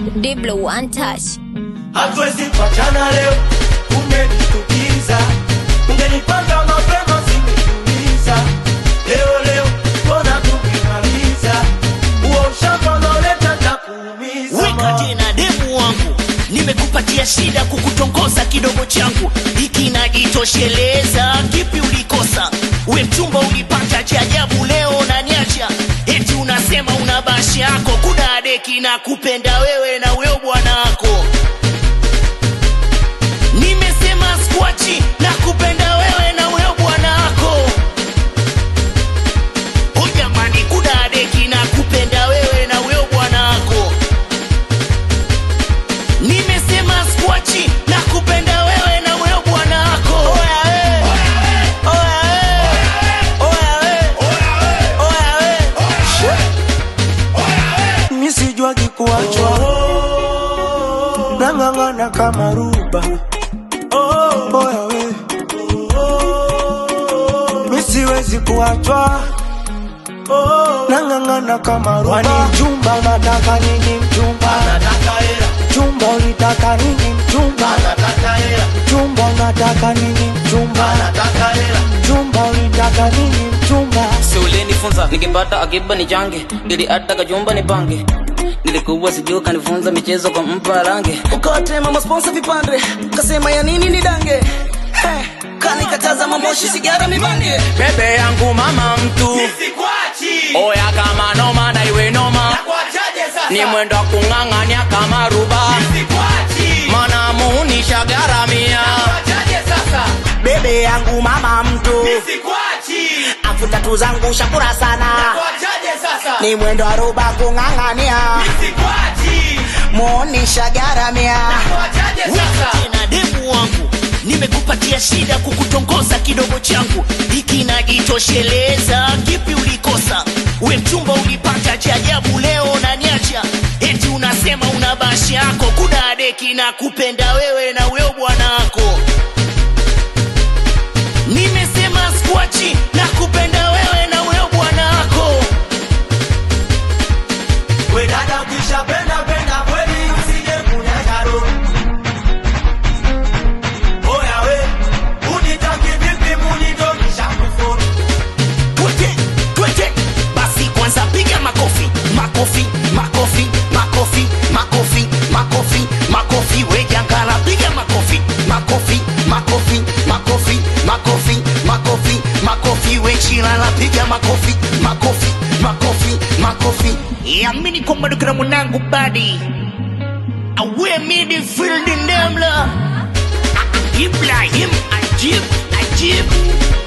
Diblo one touch. Hatuwezi kuachana leo, umenitukiza. Ungenipanga mapema singekuuliza. Leo mbona tukimaliza? Uo ushamba unaoleta nitakuumiza. Weka tena demu wangu, nimekupatia shida kukutongoza kidogo changu. Hiki najitosheleza, kipi ulikosa? We mchumba ulipata cha ajabu, leo unaniacha. Eti unasema una bashi yako, kuna deki na kupenda wewe na wewe bwana wako. Nimesema squachi na kupenda wewe na wewe bwana wako. O jamani, kuna deki na kupenda wewe na wewe bwana wako. Nimesema squachi na kupenda wewe na wewe bwana wako. Oya we, oya we, oya we. Mimi sijuagi kuachwa, nang'ang'ana kama ruba. Oya we, mimi siwezi kuachwa, nang'ang'ana kama ruba. Wani mchumba unataka nini mchumba? Nataka hela. Mchumba unataka nini mchumba? Nataka hela. Mchumba unataka nini mchumba? Nataka hela. Mchumba unataka nini mchumba? Si ulinifunza nikipata akiba ni change, ili hata kajumba ni pange. Nilikuwa sijui kanifunza michezo kwa mpa range. Ukote mama sponsor vipande, kasema ya nini ni dange. Kanikataza mamoshi sigara mibange. Bebe yangu mama mtu, Nisikwachi. oya kama noma na iwe noma. Nakuachaje sasa? Ni mwendo kung'ang'ania kama ruba. Nisikwachi. Mana muunisha garamia. Nakuachaje sasa? Bebe yangu mama mtu, Nisikwachi. afu tatu zangu shakura sana. Nakuachaje sasa? Ni mwendo wa roba kung'ang'ania, Nisikwachi. muonisha garamia. Nakuachaje sasa? Tena demu wangu, nimekupatia shida kukutongoza kidogo changu. Hiki najitosheleza, kipi ulikosa? We mchumba ulipata cha ajabu, leo unaniacha. Eti unasema una bashi yako, kuna deki na kupenda wewe na wewe bwana wako. Nimesema squachi na kupenda wewe na wewe bwana wako. We dada ukishapenda kweli usije kunyaga roho. Oya we, unitaki vipi munitokisha kufuru? Twete, basi kwanza piga makofi. Makofi, makofi, makofi, makofi, makofi, makofi. We jangala piga makofi. Makofi, makofi, makofi, makofi, makofi, makofi. We chilala piga makofi. Makofi, makofi, makofi. Yamini kwamba dukira mwanangu badi. Awe midfield ndemla. Ibrahim Ajib.